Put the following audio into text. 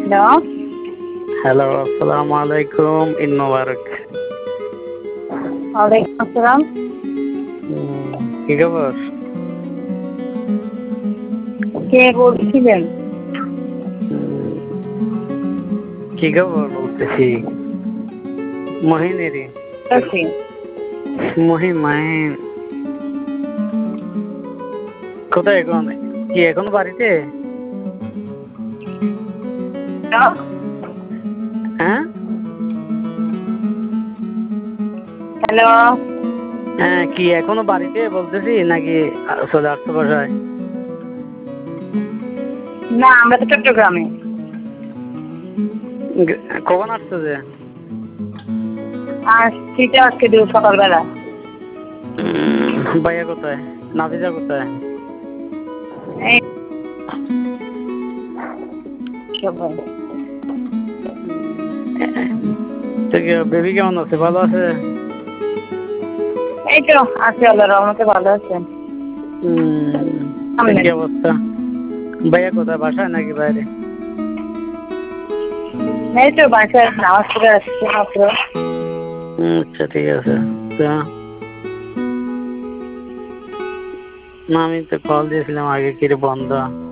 Hello. Hello, আসসালামু আলাইকুম, ঈদ মোবারক। ওয়ালাইকুম আসসালাম। কি খবর? কে বলছিলেন? কি খবর বলতেছি, মহিনেরই। আছি। মাহিন কোথায় এখন? কি এখনো বাড়িতে? হ্যালো। হ্যাঁ হ্যালো। হ্যাঁ, কি এখনো বাড়িতে বলতেছি, নাকি চলে আসছো বাসায়? না, আমরা তো চট্টগ্রামে। কখন আসছো যে? আসছি তো আজকে সকালবেলা। ভাইয়া কোথায়? নাফিজা কোথায়? এই সবাই। বেবি কেমন আছে? ভালো আছে? এই তো আছে, আল্লাহর রহমতে ভালো আছেন। কি অবস্থা? ভাইয়া কোথায়, বাসায় নাকি বাইরে? এই তো বাসায় নামাজ পড়ে আসছি মাত্র। আচ্ছা, ঠিক আছে। না, আমি তো কল দিয়েছিলাম আগে, কিরে বন্ধ।